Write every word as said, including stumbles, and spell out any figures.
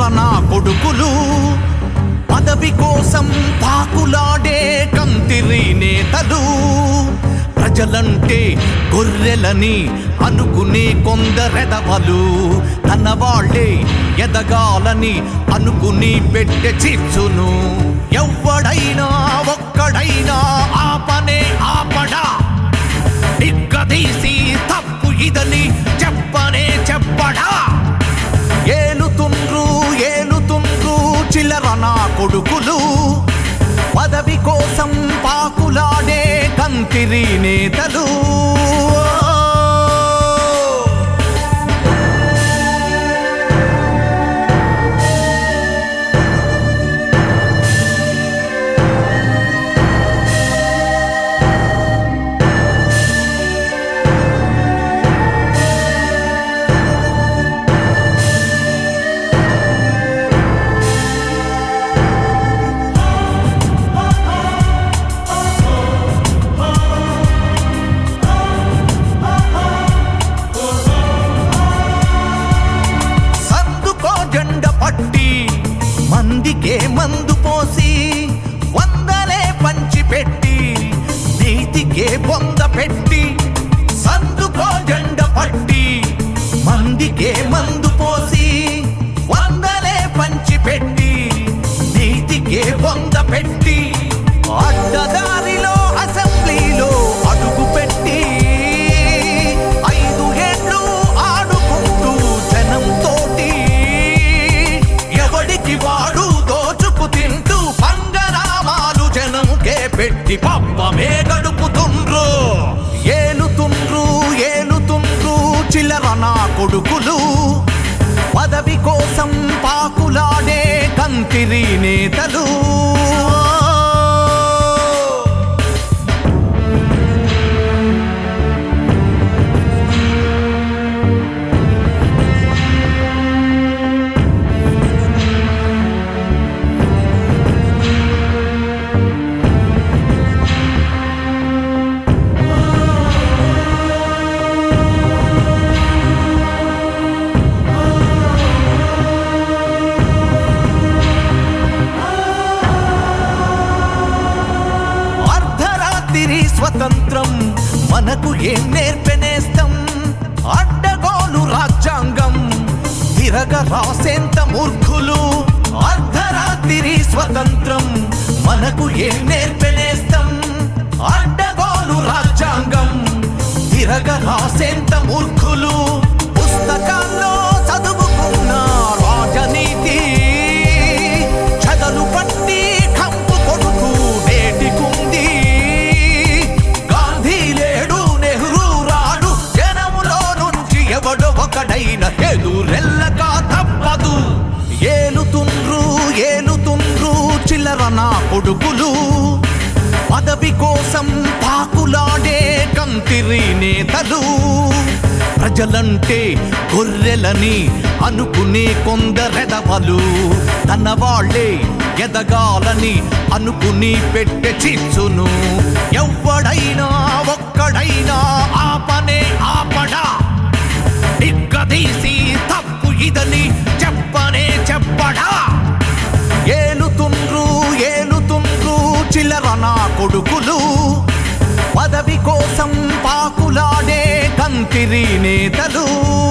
నా కొడుకులు పదవి కోసం పాకులాడే కంతిరి నేతలు ప్రజలంటే గొర్రెలని అనుకునే కొందరెదవలు తన వాళ్ళే ఎదగాలని అనుకుని పెట్టె చిచ్చును ఎవ్వడైనా ఒక్కడైనా ఆపనే ఆపడా నిగ్గదీసి తప్పు ఇదని చెప్పనే చెప్పడా ఏలుతుండ్రు ఏలుతుండ్రు చిల్లర నా కొడుకులు పదవి కోసం పాకులాడే కంతిరి నేతలు మందికే మందు పోసి వందలే పంచి పెట్టి నీతికే బొంద పెట్టి సందుకో జెండ పట్టి మందికే మందు పోసి వందలే పంచి పెట్టి నీతికే బొంద పెట్టి అడ్డదారిలో అసెంబ్లీలో అడుగు పెట్టి ఐదు ఏళ్ళు ఆడుకుంటూ జనంతోటి ఎవడికి వాడు దోచుకు తింటూ పంగనామాలు జనంకే పెట్టి పప్పమే గడుపుతుండ్రు ఏలుతుండ్రు ఏలుతుండ్రు చిల్లర నా కొడుకులు పదవి కోసం పాకులాడే కంతిరి నేతలు స్వతంత్రం మనకు ఏం నేర్పెనేస్తం అడ్డగోలు రాజ్యాంగం తిరగ రాసేంత మూర్ఖులు అర్ధరాత్రి స్వతంత్రం మనకు ఏం నేర్పెనేస్తం అడ్డగోలు రాజ్యాంగం తిరగ రాసేంత మూర్ఖులు పుస్తకాల్లో చదువుకున్న రాజనీతి చదలు పట్టి కంపు కొడుకు నేటికుంది ఒకడైన ఎదురెల్లక తప్పదు ఏలుతుండ్రు ఏలుతుండ్రు చిల్లర నా కొడుకులు పదవి కోసం పాకులాడే కంతిరి నేతలు ప్రజలంటే గొర్రెలని అనుకునే కొందరెదవలు తన వాళ్ళే ఎదగాలని అనుకుని పెట్టె చిచ్చును ఎవ్వడైనా ఒక్కడైనా ఆపనే ఆపడా నిగ్గదీసి తప్పు ఇదని చెప్పనే చెప్పడా ఏలుతుండ్రు ఏలుతుండ్రు చిల్లర నా కొడుకులు పదవి కోసం పాకులాడే కంతిరి నేతలు